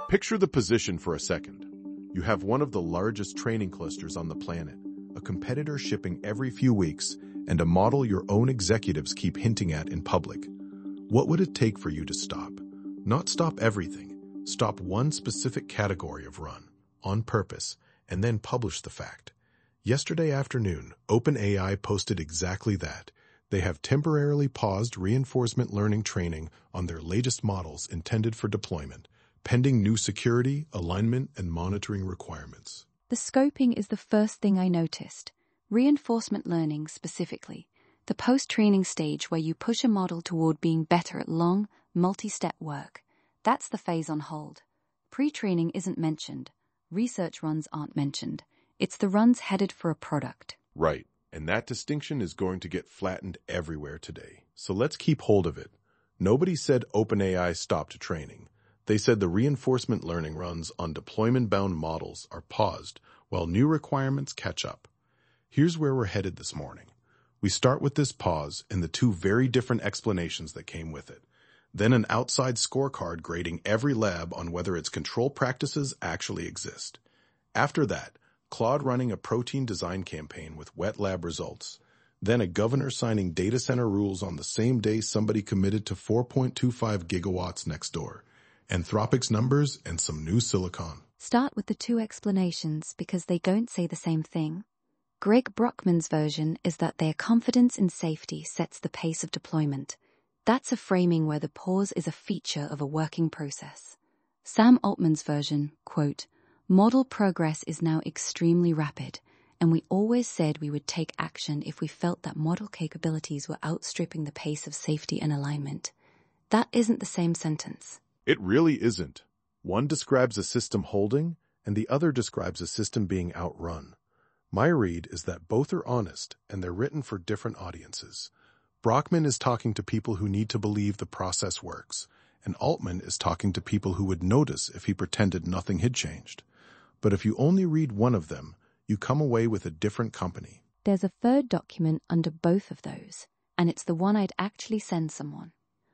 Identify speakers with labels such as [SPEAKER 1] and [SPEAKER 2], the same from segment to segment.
[SPEAKER 1] Picture the position for a second. You have one of the largest training clusters on the planet, a competitor shipping every few weeks, and a model your own executives keep hinting at in public. What would it take for you to stop? Not stop everything. Stop one specific category of run, on purpose, and then publish the fact. Yesterday afternoon, OpenAI posted exactly that. They have temporarily paused reinforcement learning training on their latest models intended for deployment, pending new security, alignment, and monitoring requirements.
[SPEAKER 2] The scoping is the first thing I noticed. Reinforcement learning specifically, the post-training stage where you push a model toward being better at long, multi-step work. That's the phase on hold. Pre-training isn't mentioned. Research runs aren't mentioned. It's the runs headed for a product.
[SPEAKER 1] Right, and that distinction is going to get flattened everywhere today. So let's keep hold of it. Nobody said OpenAI stopped training. They said the reinforcement learning runs on deployment-bound models are paused while new requirements catch up. Here's where we're headed this morning. We start with this pause and the two very different explanations that came with it. Then an outside scorecard grading every lab on whether its control practices actually exist. After that, Claude running a protein design campaign with wet lab results. Then a governor signing data center rules on the same day somebody committed to 4.25 gigawatts next door. Anthropic's numbers and some new silicon.
[SPEAKER 2] Start with the two explanations because they don't say the same thing. Greg Brockman's version is that their confidence in safety sets the pace of deployment. That's a framing where the pause is a feature of a working process. Sam Altman's version, quote, "Model progress is now extremely rapid, and we always said we would take action if we felt that model capabilities were outstripping the pace of safety and alignment." That isn't the same sentence.
[SPEAKER 1] It really isn't. One describes a system holding, and the other describes a system being outrun. My read is that both are honest, and they're written for different audiences. Brockman is talking to people who need to believe the process works, and Altman is talking to people who would notice if he pretended nothing had changed. But if you only read one of them, you come away with a different company.
[SPEAKER 2] There's a third document under both of those, and it's the one I'd actually send someone.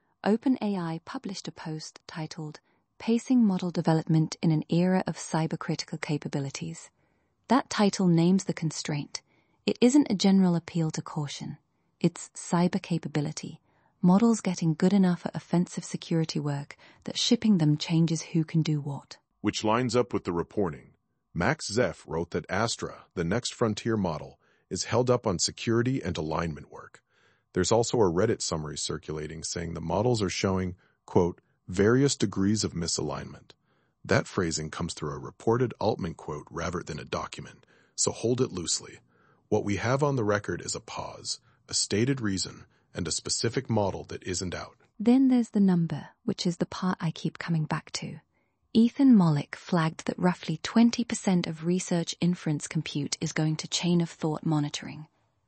[SPEAKER 2] OpenAI published a post titled Pacing Model Development in an Era of Cybercritical Capabilities. That title names the constraint. It isn't a general appeal to caution. It's cyber capability, models getting good enough at offensive security work that shipping them changes who can do what.
[SPEAKER 1] Which lines up with the reporting. Max Zeff wrote that Astra, the next frontier model, is held up on security and alignment work. There's also a Reddit summary circulating saying the models are showing, quote, various degrees of misalignment. That phrasing comes through a reported Altman quote rather than a document, so hold it loosely. What we have on the record is a pause, a stated reason, and a specific model that isn't out.
[SPEAKER 2] Then there's the number, which is the part I keep coming back to. Ethan Mollick flagged that roughly 20% of research inference compute is going to chain of thought monitoring.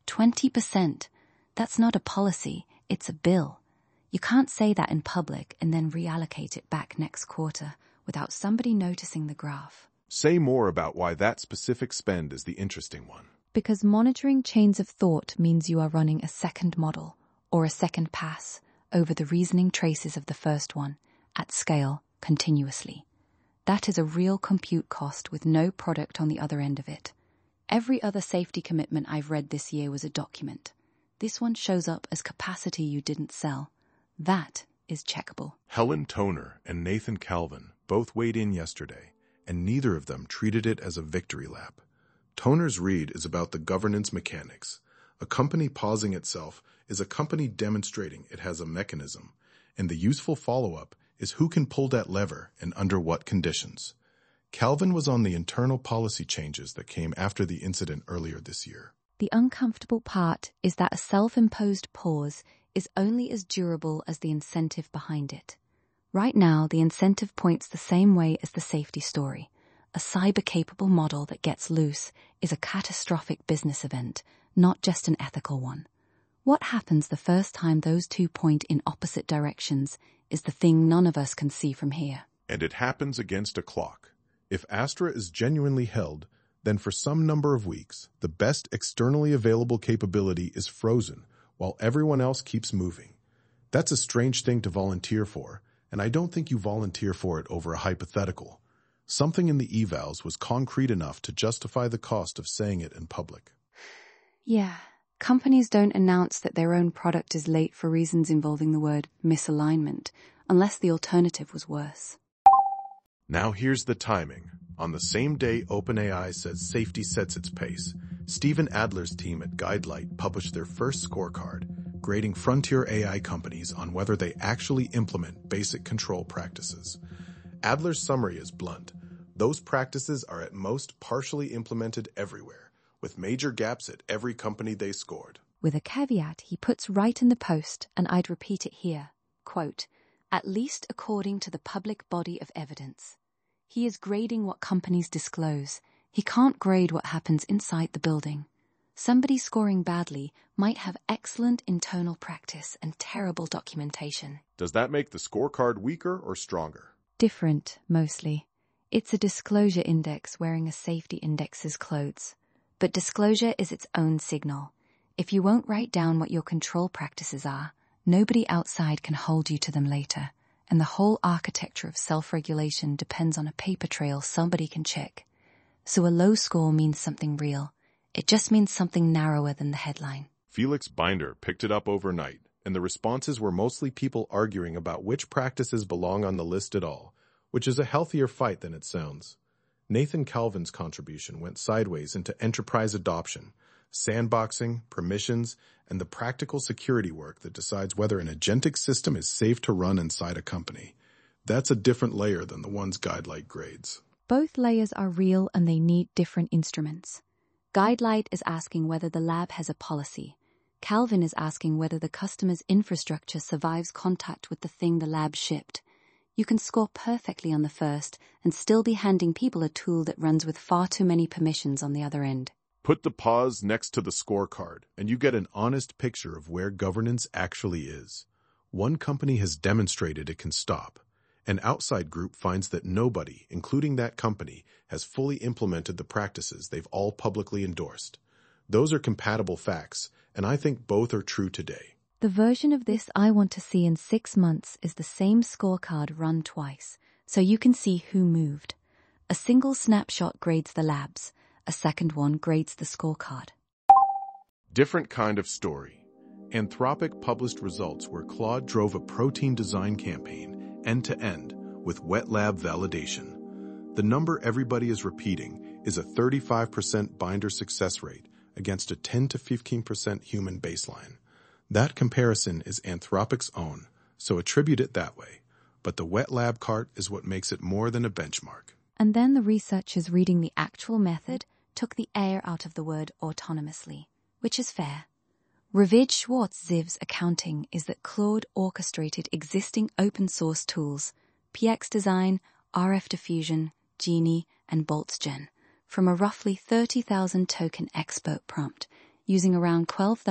[SPEAKER 2] 20%. That's not a policy, it's a bill. You can't say that in public and then reallocate it back next quarter without somebody noticing the graph.
[SPEAKER 1] Say more about why that specific spend is the interesting one.
[SPEAKER 2] Because monitoring chains of thought means you are running a second model, or a second pass, over the reasoning traces of the first one, at scale, continuously. That is a real compute cost with no product on the other end of it. Every other safety commitment I've read this year was a document. This one shows up as capacity you didn't sell. That is checkable.
[SPEAKER 1] Helen Toner and Nathan Calvin both weighed in yesterday, and neither of them treated it as a victory lap. Toner's read is about the governance mechanics. A company pausing itself is a company demonstrating it has a mechanism, and the useful follow-up is who can pull that lever and under what conditions. Calvin was on the internal policy changes that came after the incident earlier this year.
[SPEAKER 2] The uncomfortable part is that a self-imposed pause is only as durable as the incentive behind it. Right now, the incentive points the same way as the safety story. A cyber-capable model that gets loose is a catastrophic business event, not just an ethical one. What happens the first time those two point in opposite directions is the thing none of us can see from here.
[SPEAKER 1] And it happens against a clock. If Astra is genuinely held, then for some number of weeks, the best externally available capability is frozen while everyone else keeps moving. That's a strange thing to volunteer for, and I don't think you volunteer for it over a hypothetical. Something in the evals was concrete enough to justify the cost of saying it in public.
[SPEAKER 2] Yeah, companies don't announce that their own product is late for reasons involving the word misalignment, unless the alternative was worse.
[SPEAKER 1] Now here's the timing. On the same day OpenAI says safety sets its pace, Stephen Adler's team at Guidelight published their first scorecard, grading frontier AI companies on whether they actually implement basic control practices. Adler's summary is blunt. Those practices are at most partially implemented everywhere, with major gaps at every company they scored.
[SPEAKER 2] With a caveat he puts right in the post, and I'd repeat it here. Quote, at least according to the public body of evidence. He is grading what companies disclose. He can't grade what happens inside the building. Somebody scoring badly might have excellent internal practice and terrible documentation.
[SPEAKER 1] Does that make the scorecard weaker or stronger?
[SPEAKER 2] Different, mostly. It's a disclosure index wearing a safety index's clothes. But disclosure is its own signal. If you won't write down what your control practices are, nobody outside can hold you to them later. And the whole architecture of self-regulation depends on a paper trail somebody can check. So a low score means something real. It just means something narrower than the headline.
[SPEAKER 1] Felix Binder picked it up overnight, and the responses were mostly people arguing about which practices belong on the list at all, which is a healthier fight than it sounds. Nathan Calvin's contribution went sideways into enterprise adoption, sandboxing, permissions, and the practical security work that decides whether an agentic system is safe to run inside a company. That's a different layer than the ones Guidelight grades.
[SPEAKER 2] Both layers are real and they need different instruments. Guidelight is asking whether the lab has a policy. Calvin is asking whether the customer's infrastructure survives contact with the thing the lab shipped. You can score perfectly on the first and still be handing people a tool that runs with far too many permissions on the other end.
[SPEAKER 1] Put the pause next to the scorecard, and you get an honest picture of where governance actually is. One company has demonstrated it can stop. An outside group finds that nobody, including that company, has fully implemented the practices they've all publicly endorsed. Those are compatible facts, and I think both are true today.
[SPEAKER 2] The version of this I want to see in 6 months is the same scorecard run twice, so you can see who moved. A single snapshot grades the labs. A second one grades the scorecard.
[SPEAKER 1] Different kind of story. Anthropic published results where Claude drove a protein design campaign end-to-end with wet lab validation. The number everybody is repeating is a 35% binder success rate against a 10 to 15% human baseline. That comparison is Anthropic's own, so attribute it that way. But the wet lab cart is what makes it more than a benchmark.
[SPEAKER 2] And then the researchers reading the actual method took the air out of the word autonomously, which is fair. Ravid Schwartz-Ziv's accounting is that Claude orchestrated existing open-source tools, PX Design, RF Diffusion, Genie, and BoltzGen, from a roughly 30,000 token expert prompt, using around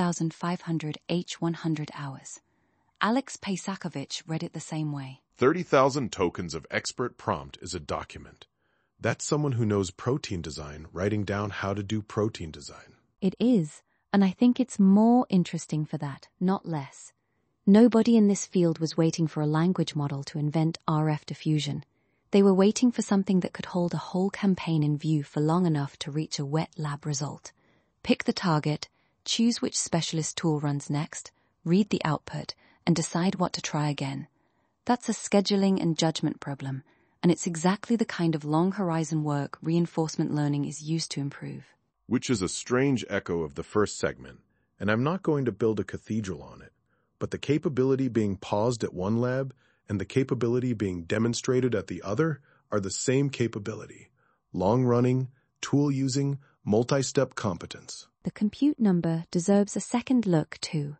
[SPEAKER 2] 12,500 H100 hours. Alex Pejsakovic read it the same way.
[SPEAKER 1] 30,000 tokens of expert prompt is a document. That's someone who knows protein design writing down how to do protein design.
[SPEAKER 2] It is, and I think it's more interesting for that, not less. Nobody in this field was waiting for a language model to invent RF diffusion. They were waiting for something that could hold a whole campaign in view for long enough to reach a wet lab result. Pick the target, choose which specialist tool runs next, read the output, and decide what to try again. That's a scheduling and judgment problem, and it's exactly the kind of long-horizon work reinforcement learning is used to improve.
[SPEAKER 1] Which is a strange echo of the first segment, and I'm not going to build a cathedral on it, but the capability being paused at one lab and the capability being demonstrated at the other are the same capability. Long-running, tool-using, multi-step competence.
[SPEAKER 2] The compute number deserves a second look, too.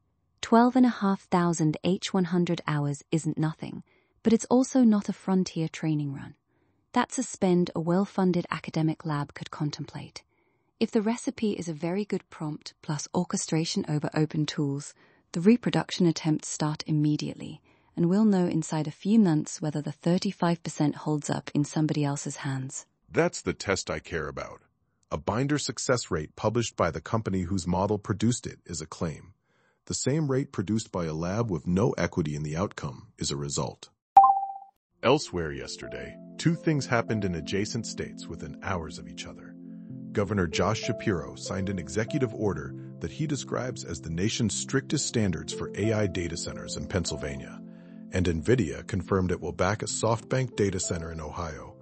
[SPEAKER 2] 12,500 H100 hours isn't nothing, but it's also not a frontier training run. That's a spend a well-funded academic lab could contemplate. If the recipe is a very good prompt plus orchestration over open tools, the reproduction attempts start immediately, and we'll know inside a few months whether the 35% holds up in somebody else's hands.
[SPEAKER 1] That's the test I care about. A binder success rate published by the company whose model produced it is a claim. The same rate produced by a lab with no equity in the outcome is a result. Elsewhere yesterday, two things happened in adjacent states within hours of each other. Governor Josh Shapiro signed an executive order that he describes as the nation's strictest standards for AI data centers in Pennsylvania, and NVIDIA confirmed it will back a SoftBank data center in Ohio,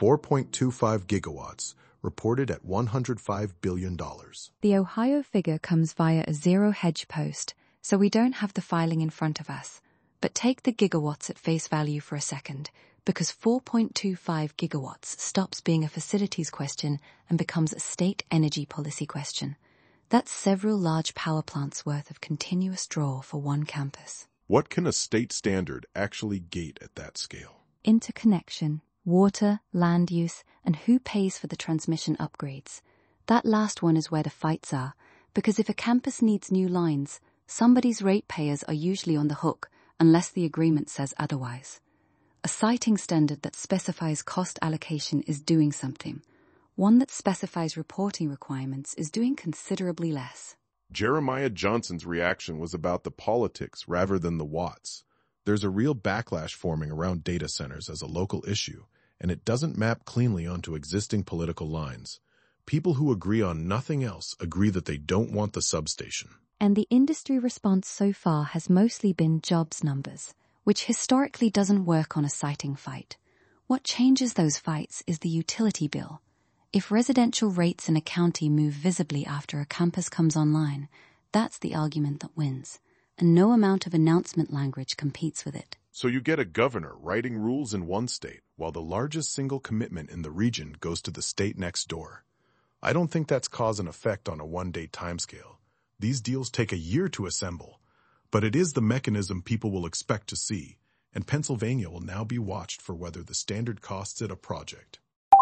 [SPEAKER 1] 4.25 gigawatts, reported at $105 billion.
[SPEAKER 2] The Ohio figure comes via a zero-hedge post, so we don't have the filing in front of us. But take the gigawatts at face value for a second, because 4.25 gigawatts stops being a facilities question and becomes a state energy policy question. That's several large power plants worth of continuous draw for one campus.
[SPEAKER 1] What can a state standard actually gate at that scale?
[SPEAKER 2] Interconnection, water, land use, and who pays for the transmission upgrades. That last one is where the fights are, because if a campus needs new lines, somebody's ratepayers are usually on the hook, unless the agreement says otherwise. A siting standard that specifies cost allocation is doing something. One that specifies reporting requirements is doing considerably less.
[SPEAKER 1] Jeremiah Johnson's reaction was about the politics rather than the watts. There's a real backlash forming around data centers as a local issue, and it doesn't map cleanly onto existing political lines. People who agree on nothing else agree that they don't want the substation.
[SPEAKER 2] And the industry response so far has mostly been jobs numbers, which historically doesn't work on a siting fight. What changes those fights is the utility bill. If residential rates in a county move visibly after a campus comes online, that's the argument that wins, and no amount of announcement language competes with it.
[SPEAKER 1] So you get a governor writing rules in one state, while the largest single commitment in the region goes to the state next door. I don't think that's cause and effect on a one-day timescale. These deals take a year to assemble, but it is the mechanism people will expect to see, and Pennsylvania will now be watched for whether the standard costs it a project.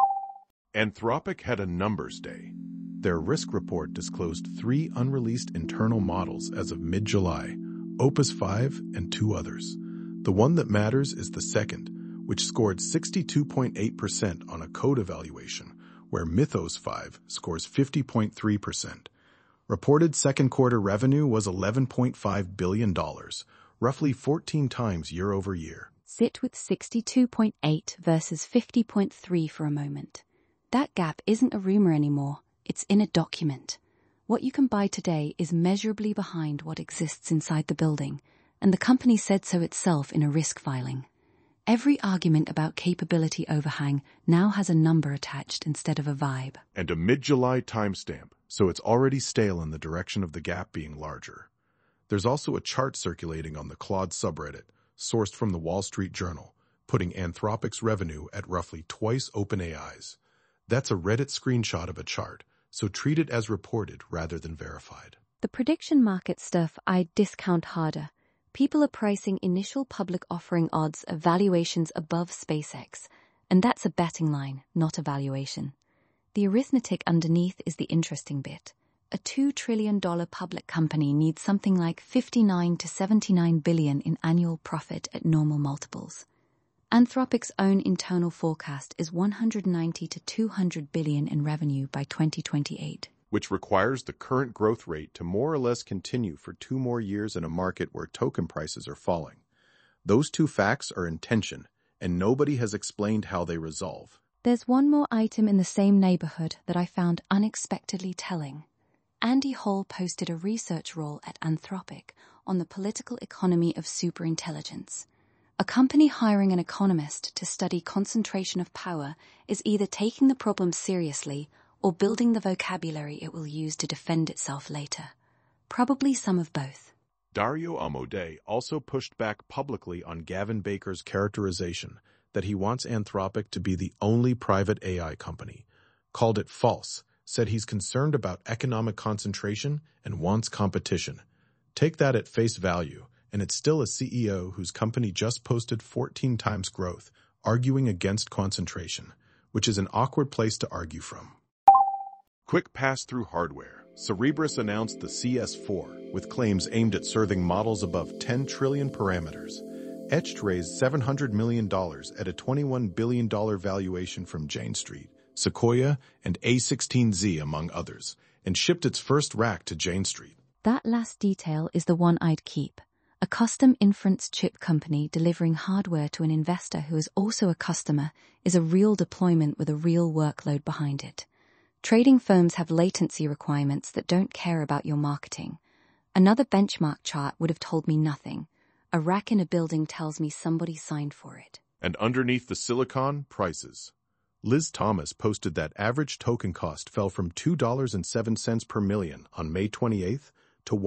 [SPEAKER 1] Anthropic had a numbers day. Their risk report disclosed 3 unreleased internal models as of mid-July, Opus 5 and 2 others. The one that matters is the second, which scored 62.8% on a code evaluation, where Mythos 5 scores 50.3%. Reported second quarter revenue was $11.5 billion, roughly 14 times year over year.
[SPEAKER 2] Sit with 62.8 versus 50.3 for a moment. That gap isn't a rumor anymore, it's in a document. What you can buy today is measurably behind what exists inside the building, and the company said so itself in a risk filing. Every argument about capability overhang now has a number attached instead of a vibe.
[SPEAKER 1] And a mid-July timestamp, so it's already stale in the direction of the gap being larger. There's also a chart circulating on the Claude subreddit, sourced from the Wall Street Journal, putting Anthropic's revenue at roughly twice OpenAI's. That's a Reddit screenshot of a chart, so treat it as reported rather than verified.
[SPEAKER 2] The prediction market stuff I'd discount harder. People are pricing initial public offering odds of valuations above SpaceX, and that's a betting line, not a valuation. The arithmetic underneath is the interesting bit. A $2 trillion public company needs something like 59 to 79 billion in annual profit at normal multiples. Anthropic's own internal forecast is 190 to 200 billion in revenue by 2028.
[SPEAKER 1] Which requires the current growth rate to more or less continue for 2 more years in a market where token prices are falling. Those two facts are in tension, and nobody has explained how they resolve.
[SPEAKER 2] There's one more item in the same neighborhood that I found unexpectedly telling. Andy Hall posted a research role at Anthropic on the political economy of superintelligence. A company hiring an economist to study concentration of power is either taking the problem seriously or building the vocabulary it will use to defend itself later. Probably some of both.
[SPEAKER 1] Dario Amodei also pushed back publicly on Gavin Baker's characterization that he wants Anthropic to be the only private AI company, called it false, said he's concerned about economic concentration and wants competition. Take that at face value, and it's still a CEO whose company just posted 14 times growth, arguing against concentration, which is an awkward place to argue from. Quick pass-through hardware. Cerebras announced the CS4, with claims aimed at serving models above 10 trillion parameters. Etched raised $700 million at a $21 billion valuation from Jane Street, Sequoia, and A16Z, among others, and shipped its first rack to Jane Street.
[SPEAKER 2] That last detail is the one I'd keep. A custom inference chip company delivering hardware to an investor who is also a customer is a real deployment with a real workload behind it. Trading firms have latency requirements that don't care about your marketing. Another benchmark chart would have told me nothing. A rack in a building tells me somebody signed for it.
[SPEAKER 1] And underneath the silicon, prices. Liz Thomas posted that average token cost fell from $2.07 per million on May 28th to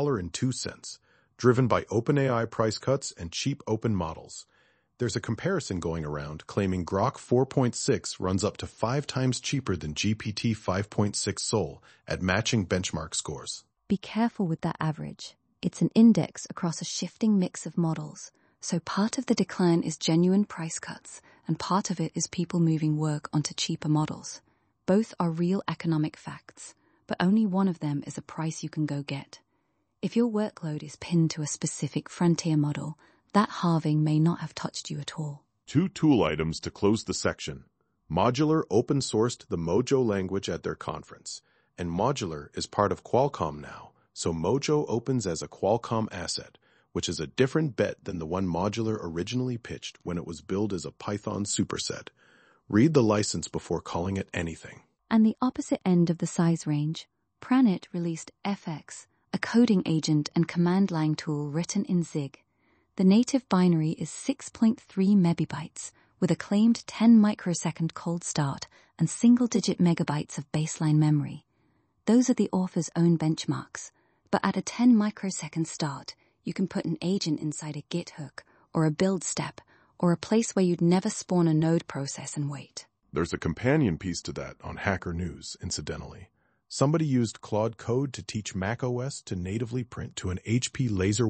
[SPEAKER 1] $1.02, driven by OpenAI price cuts and cheap open models. There's a comparison going around claiming Grok 4.6 runs up to 5 times cheaper than GPT 5.6 Sol at matching benchmark scores.
[SPEAKER 2] Be careful with that average. It's an index across a shifting mix of models, so part of the decline is genuine price cuts, and part of it is people moving work onto cheaper models. Both are real economic facts, but only one of them is a price you can go get. If your workload is pinned to a specific frontier model, that halving may not have touched you at all.
[SPEAKER 1] 2 tool items to close the section. Modular open-sourced the Mojo language at their conference, and Modular is part of Qualcomm now, so Mojo opens as a Qualcomm asset, which is a different bet than the one Modular originally pitched when it was billed as a Python superset. Read the license before calling it anything.
[SPEAKER 2] And the opposite end of the size range, Pranit released FX, a coding agent and command line tool written in Zig. The native binary is 6.3 megabytes, with a claimed 10 microsecond cold start and single-digit megabytes of baseline memory. Those are the author's own benchmarks, but at a 10 microsecond start, you can put an agent inside a Git hook, or a build step, or a place where you'd never spawn a node process and wait.
[SPEAKER 1] There's a companion piece to that on Hacker News, incidentally. Somebody used Claude Code to teach macOS to natively print to an HP Laser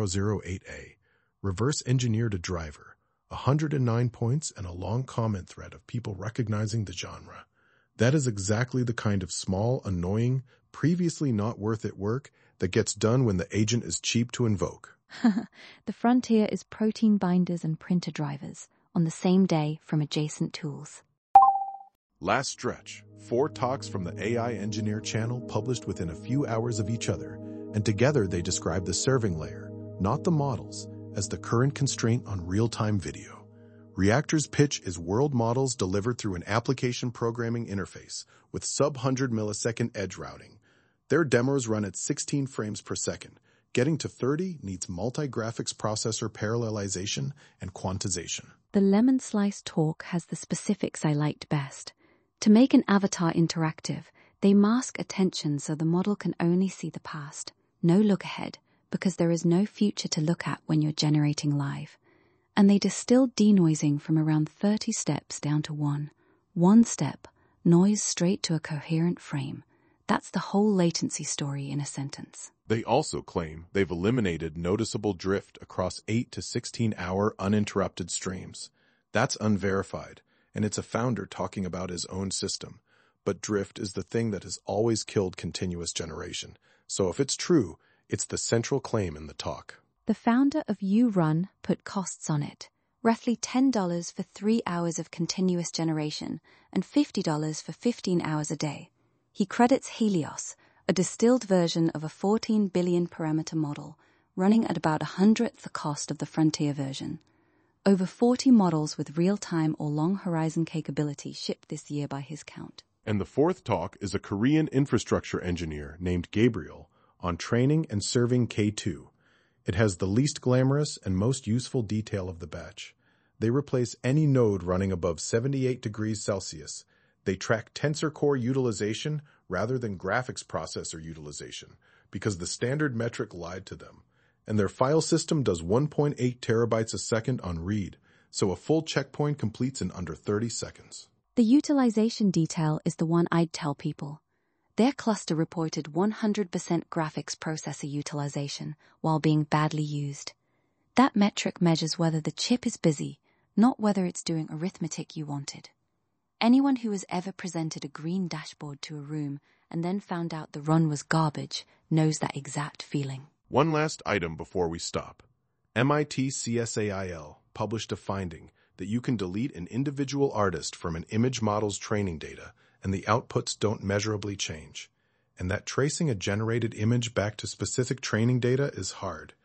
[SPEAKER 1] 1008A, reverse-engineered a driver, 109 points, and a long comment thread of people recognizing the genre. That is exactly the kind of small, annoying, previously not worth it work that gets done when the agent is cheap to invoke.
[SPEAKER 2] The frontier is protein binders and printer drivers, on the same day from adjacent tools.
[SPEAKER 1] Last stretch, 4 talks from the AI Engineer channel published within a few hours of each other, and together they describe the serving layer, not the models, as the current constraint on real-time video. Reactor's pitch is world models delivered through an application programming interface with sub-100 millisecond edge routing. Their demos run at 16 frames per second. Getting to 30 needs multi-graphics processor parallelization and quantization.
[SPEAKER 2] The Lemon Slice talk has the specifics I liked best. To make an avatar interactive, they mask attention so the model can only see the past, no look ahead, because there is no future to look at when you're generating live. And they distill denoising from around 30 steps down to one. One step, noise straight to a coherent frame. That's the whole latency story in a sentence.
[SPEAKER 1] They also claim they've eliminated noticeable drift across 8 to 16-hour uninterrupted streams. That's unverified, and it's a founder talking about his own system. But drift is the thing that has always killed continuous generation. So if it's true, it's the central claim in the talk.
[SPEAKER 2] The founder of URun put costs on it. Roughly $10 for 3 hours of continuous generation and $50 for 15 hours a day. He credits Helios, a distilled version of a 14 billion parameter model, running at about 100th the cost of the Frontier version. Over 40 models with real-time or long-horizon capability shipped this year by his count.
[SPEAKER 1] And the 4th talk is a Korean infrastructure engineer named Gabriel on training and serving K2. It has the least glamorous and most useful detail of the batch. They replace any node running above 78 degrees Celsius. They track tensor core utilization rather than graphics processor utilization because the standard metric lied to them. And their file system does 1.8 terabytes a second on read, so a full checkpoint completes in under 30 seconds.
[SPEAKER 2] The utilization detail is the one I'd tell people. Their cluster reported 100% graphics processor utilization while being badly used. That metric measures whether the chip is busy, not whether it's doing arithmetic you wanted. Anyone who has ever presented a green dashboard to a room and then found out the run was garbage knows that exact feeling.
[SPEAKER 1] One last item before we stop. MIT CSAIL published a finding that you can delete an individual artist from an image model's training data and the outputs don't measurably change, and that tracing a generated image back to specific training data is hard.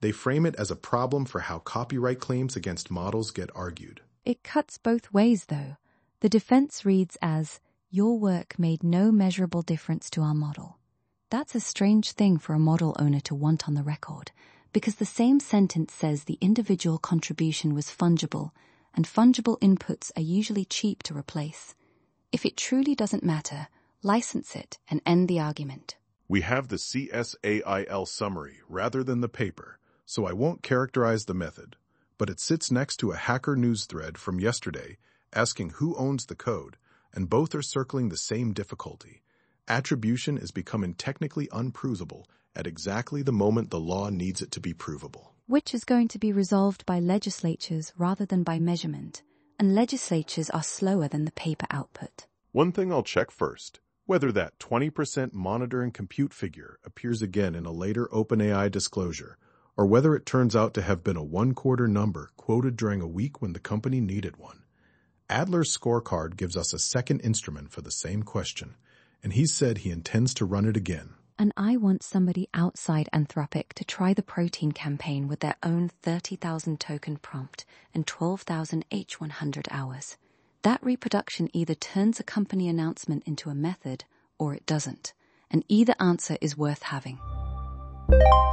[SPEAKER 1] They frame it as a problem for how copyright claims against models get argued.
[SPEAKER 2] It cuts both ways, though. The defense reads as, "Your work made no measurable difference to our model." That's a strange thing for a model owner to want on the record, because the same sentence says the individual contribution was fungible, and fungible inputs are usually cheap to replace. If it truly doesn't matter, license it and end the argument.
[SPEAKER 1] We have the CSAIL summary rather than the paper, so I won't characterize the method, but it sits next to a Hacker News thread from yesterday asking who owns the code, and both are circling the same difficulty. Attribution is becoming technically unprovable at exactly the moment the law needs it to be provable.
[SPEAKER 2] Which is going to be resolved by legislatures rather than by measurement, and legislatures are slower than the paper output.
[SPEAKER 1] One thing I'll check first, whether that 20% monitor and compute figure appears again in a later OpenAI disclosure, or whether it turns out to have been a one-quarter number quoted during a week when the company needed one. Adler's scorecard gives us a second instrument for the same question, and he said he intends to run it again.
[SPEAKER 2] And I want somebody outside Anthropic to try the protein campaign with their own 30,000 token prompt and 12,000 H100 hours. That reproduction either turns a company announcement into a method or it doesn't, and either answer is worth having.